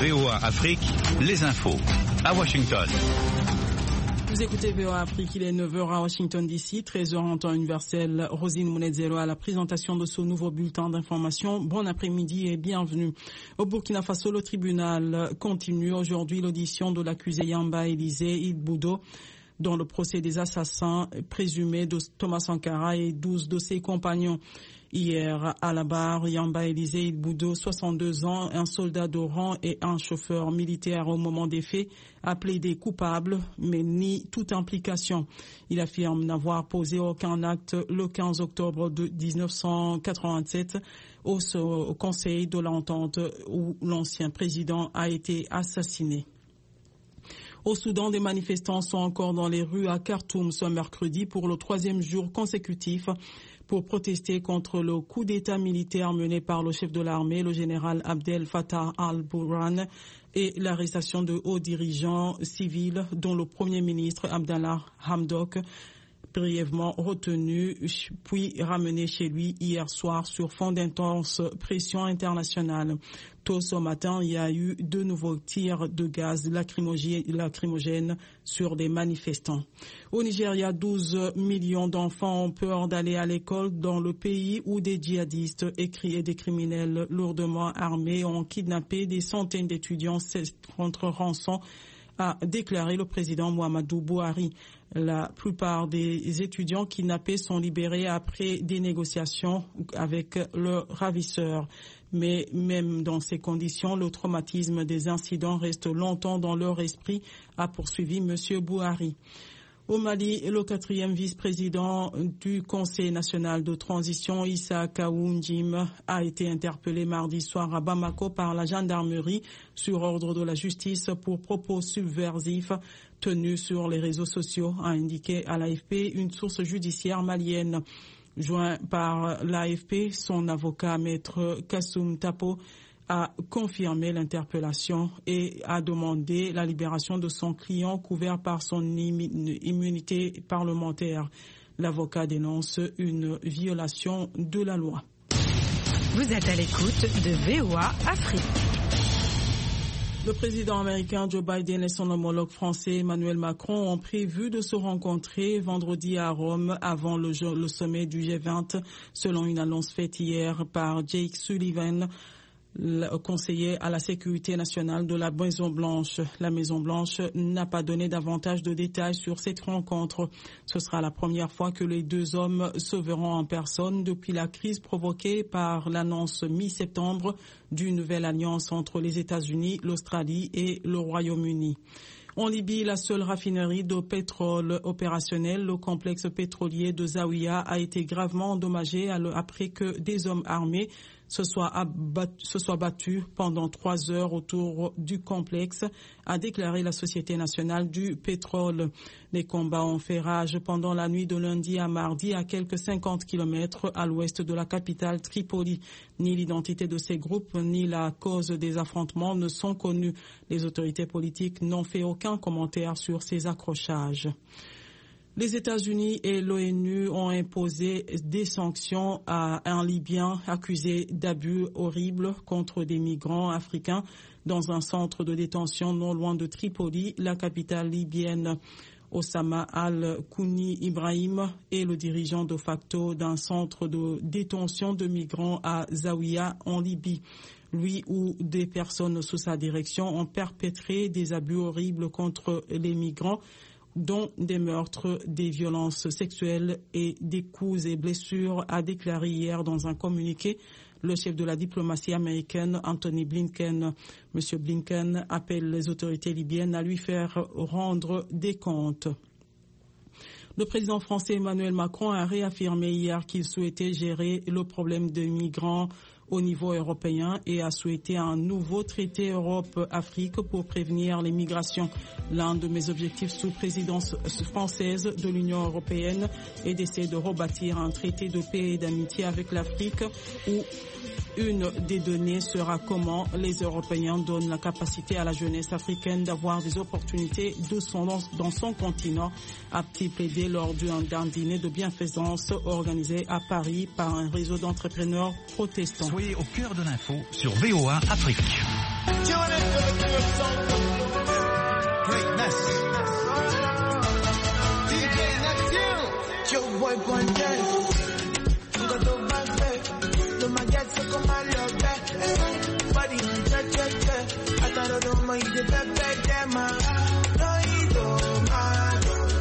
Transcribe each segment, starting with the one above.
VOA Afrique, les infos. À Washington. Vous écoutez VOA Afrique, il est 9h à Washington DC, 13h en temps universel. Rosine Mounedzero à la présentation de ce nouveau bulletin d'information. Bon après-midi et bienvenue. Au Burkina Faso, le tribunal continue aujourd'hui l'audition de l'accusé Yamba Élisée Ilboudo dans le procès des assassins présumés de Thomas Sankara et 12 de ses compagnons. Hier, à la barre, Yamba Élisée Ilboudo, 62 ans, un soldat de rang et un chauffeur militaire au moment des faits, a plaidé coupable, mais nie toute implication. Il affirme n'avoir posé aucun acte le 15 octobre de 1987 au Conseil de l'Entente où l'ancien président a été assassiné. Au Soudan, des manifestants sont encore dans les rues à Khartoum ce mercredi pour le 3e jour consécutif pour protester contre le coup d'État militaire mené par le chef de l'armée, le général Abdel Fattah al-Burhan, et l'arrestation de hauts dirigeants civils, dont le Premier ministre Abdallah Hamdok, brièvement retenu puis ramené chez lui hier soir sur fond d'intense pression internationale. Tôt ce matin, il y a eu de nouveaux tirs de gaz lacrymogène sur des manifestants. Au Nigeria, 12 millions d'enfants ont peur d'aller à l'école dans le pays où des djihadistes et des criminels lourdement armés ont kidnappé des centaines d'étudiants contre rançon, a déclaré le président Muhammadu Buhari. La plupart des étudiants kidnappés sont libérés après des négociations avec leurs ravisseurs. Mais même dans ces conditions, le traumatisme des incidents reste longtemps dans leur esprit, a poursuivi M. Buhari. Au Mali, le 4e vice-président du Conseil national de transition, Issa Kaoundjim, a été interpellé mardi soir à Bamako par la gendarmerie sur ordre de la justice pour propos subversifs tenus sur les réseaux sociaux, a indiqué à l'AFP une source judiciaire malienne. Joint par l'AFP, son avocat, maître Kassoum Tapo, a confirmé l'interpellation et a demandé la libération de son client couvert par son immunité parlementaire. L'avocat dénonce une violation de la loi. Vous êtes à l'écoute de VOA Afrique. Le président américain Joe Biden et son homologue français Emmanuel Macron ont prévu de se rencontrer vendredi à Rome avant le sommet du G20, selon une annonce faite hier par Jake Sullivan, le conseiller à la sécurité nationale de la Maison-Blanche. La Maison-Blanche n'a pas donné davantage de détails sur cette rencontre. Ce sera la première fois que les deux hommes se verront en personne depuis la crise provoquée par l'annonce mi-septembre d'une nouvelle alliance entre les États-Unis, l'Australie et le Royaume-Uni. En Libye, la seule raffinerie de pétrole opérationnelle, le complexe pétrolier de Zawiya, a été gravement endommagé après que des hommes armés se soient battus pendant 3 heures autour du complexe, a déclaré la Société nationale du pétrole. Les combats ont fait rage pendant la nuit de lundi à mardi à quelques 50 kilomètres à l'ouest de la capitale Tripoli. Ni l'identité de ces groupes ni la cause des affrontements ne sont connus. Les autorités politiques n'ont fait aucun commentaire sur ces accrochages. Les États-Unis et l'ONU ont imposé des sanctions à un Libyen accusé d'abus horribles contre des migrants africains dans un centre de détention non loin de Tripoli, la capitale libyenne. Osama al-Kouni Ibrahim est le dirigeant de facto d'un centre de détention de migrants à Zawiya en Libye. Lui ou des personnes sous sa direction ont perpétré des abus horribles contre les migrants, dont des meurtres, des violences sexuelles et des coups et blessures, a déclaré hier dans un communiqué le chef de la diplomatie américaine, Anthony Blinken. Monsieur Blinken appelle les autorités libyennes à lui faire rendre des comptes. Le président français Emmanuel Macron a réaffirmé hier qu'il souhaitait gérer le problème des migrants au niveau européen et a souhaité un nouveau traité Europe-Afrique pour prévenir les migrations. L'un de mes objectifs sous présidence française de l'Union européenne est d'essayer de rebâtir un traité de paix et d'amitié avec l'Afrique où une des données sera comment les Européens donnent la capacité à la jeunesse africaine d'avoir des opportunités dans son continent, a-t-il plaidé lors d'un dîner de bienfaisance organisé à Paris par un réseau d'entrepreneurs protestants. Soyez au cœur de l'info sur VOA Afrique. Greatness. DJ Neptune. Joe boy Bonnet. Got the back. No my get so come on your back. Body check. I thought I don't mind the back there, man. No, you don't mind.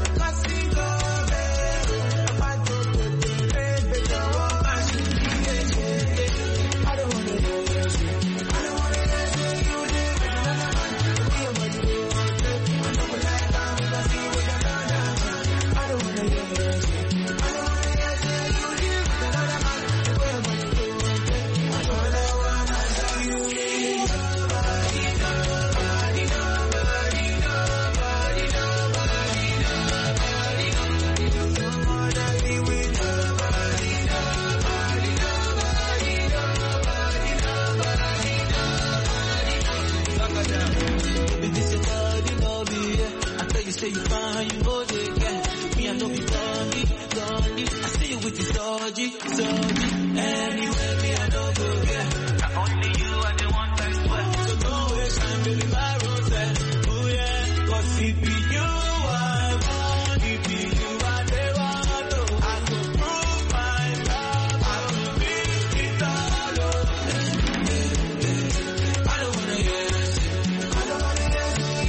Say you fine, you hold it, yeah. Me, I know you gone. I see you with the dodgy. Anyway, me, I know go, yeah. Not only you, I the one that's sweat. So go away, shine, baby, my rose, oh yeah. Cause it be you, I want. It be you, I they want, oh. I could prove my love, I could beat it all, oh. I don't wanna hear that shit. I don't wanna hear that shit.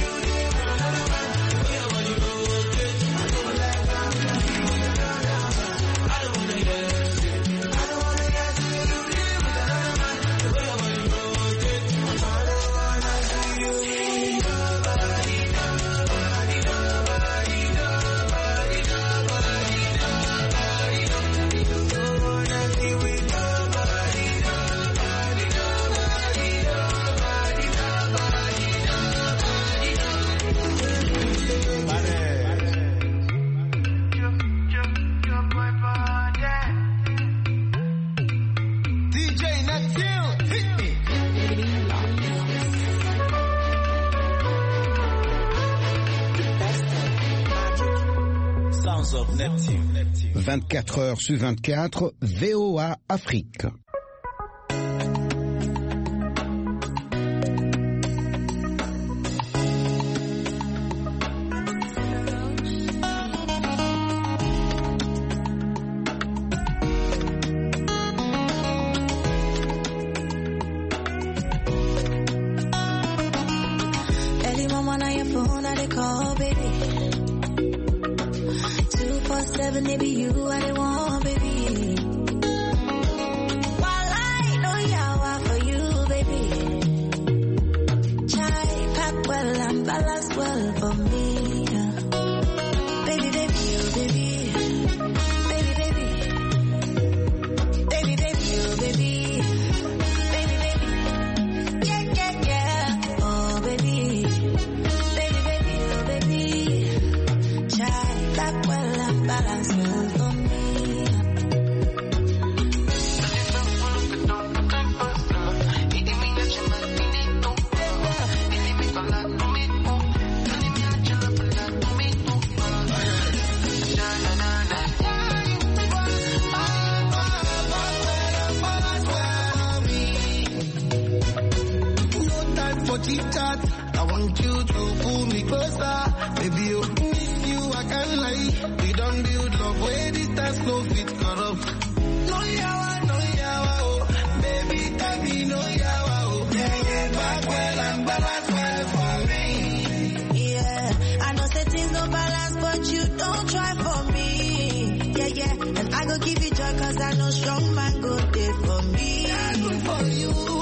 of Neptune. 24 heures sur 24, VOA Afrique. Early mama, now your phone, I they call, baby. 247, they be you, I they want, baby. While I know yawa for you, baby. Chai, pack well and balance well for me. Baby, baby, oh baby. Baby, baby. Baby, baby, oh baby. Baby, baby. Yeah, yeah, yeah. Oh baby. Baby, baby, oh baby. Chai, pack well and balance well for me. No time for chit chat. I want you to pull me closer. Baby, you miss you, I can't lie. We don't build love where distance no fit corrupt. No yawa, oh. Baby, tell me no yawa, oh. Yeah, back well and balance well for me. Yeah, I know say things no balance, but you don't try for me. Yeah, and I go give you joy, cause I know strong man go there for me. Yeah, good for you.